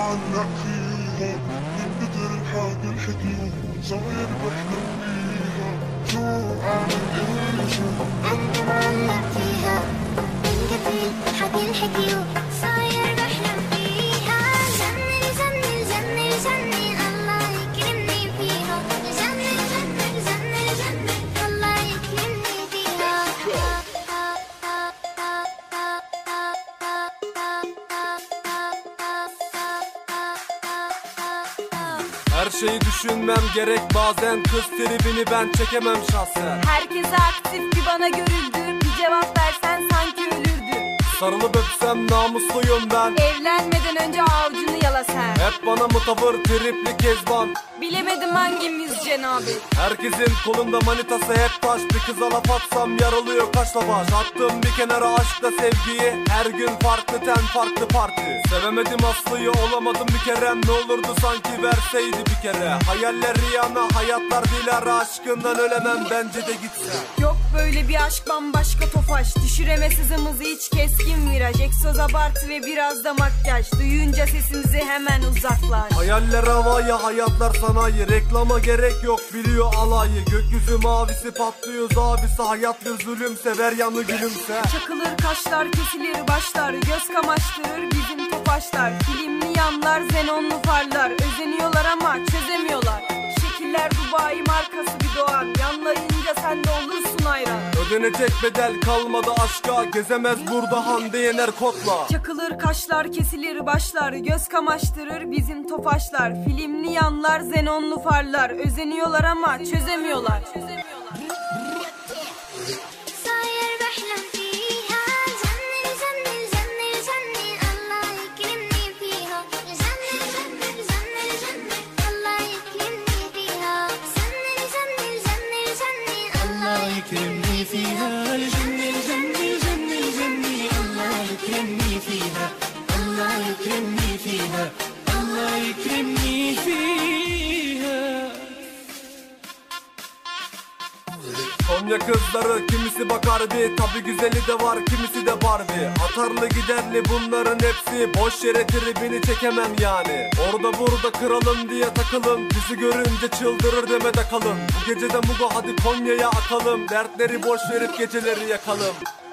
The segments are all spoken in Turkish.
معلق فيها من كتر الحاجة الحكيو صاير بحلم بيها شو أعمل إيه شو أنت معلق فيها من كتر الحاجة الحكيو صاير بحلم فيها جنن جنن جنن جنن الله يكرمني فيها جنن جنن جنن جنن الله يكرمني فيها Her şeyi düşünmem gerek bazen, kız tribini ben çekemem şahsen. Herkese aktif bir bana görüldü, bir cevap versen sanki ölürdü. Sarılıp öpsem namusluyum ben. Evlenmeden önce avucunu yala sen. Hep bana mı tavır, tripli kezban. Bilemedim hangimiz cenabet. Herkesin kolunda manitası hep taş. Bir kıza laf atsam yaralıyor kaşla baş. Attım bir kenara aşkla sevgiyi, her gün farklı ten farklı parti. Sevemedim Aslı'yı, olamadım bir kerem. Ne olurdu sanki verseydi bir kere. Hayaller riyana, hayatlar dilara. Aşkından ölemem bence de gitse. Yok böyle bir aşk, bambaşka tofaş. Düşüremez hızımızı hiç, keskin viraj. Egzoz abartı ve biraz da makyaj. Duyunca sesimizi hemen uzaklaş. Hayaller havaya, hayatlar sanayi. Reklama gerek yok, biliyor alayı. Gökyüzü mavisi patlıyoruz abisi. Hayat bir zulüm, sever yanı gülümse. Çakılır kaşlar, kesilir başlar. Göz kamaştırır bizim topaçlar. Filmli yanlar, xenonlu farlar. Özeniyorlar ama çözemiyorlar. Şekiller Dubai markası bir doğan. Yanlayınca sen de olursun hayran. Ödenecek bedel kalmadı aşka. Gezemez burada Hande Yener Kotla. Çakılır kaşlar, kesilir başlar. Göz kamaştırır bizim tofaşlar. Filmli yanlar, xenonlu farlar. Özeniyorlar ama çözemiyorlar. صاير بحلم فيها جنن جنن جنن جنن الله يكرمني فيها جنن جنن جنن جنن الله يكرمني فيها جنن جنن جنن جنن الله يكرمني فيها الجنة الجنة الجنة الجنة الله يكرمني فيها الله يكرمني فيها الله يكرمني فيها. Konya kızları kimisi Bakardi, tabi güzeli de var kimisi de Barbie. Atarlı giderli bunların hepsi, boş yere tribini çekemem yani. Orada burada kralım diye takılın, bizi görünce çıldırır demede kalın. Bu gecede Mugo hadi Konya'ya akalım, dertleri boş verip geceleri yakalım.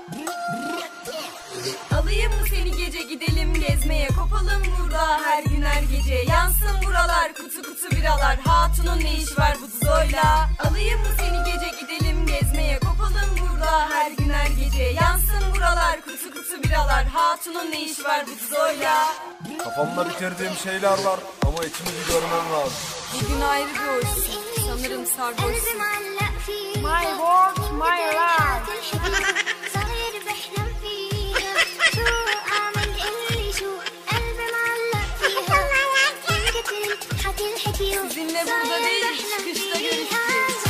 Alayım mı seni gece, gidelim gezmeye. Kopalım burada her gün her gece. Yansın buralar, kutu kutu biralar. Hatunun ne iş var bu Zoyla? Alayım mı seni gece, gidelim gezmeye. Kopalım burada her gün her gece. Yansın buralar, kutu kutu biralar. Hatunun ne iş var bu Zoyla? Kafamda bitirdiğim şeyler var ama içimizi görmem lazım. Bugün ayrı bir hoşsun, sanırım sarhoşsun. قلبي معلق فيها My world, my life. صاير بحلم فيها شو أعمل إلي شو قلبي معلق فيها من كتر الحكي الحكي Sizinle burada değil, çıkışta görüşürüz.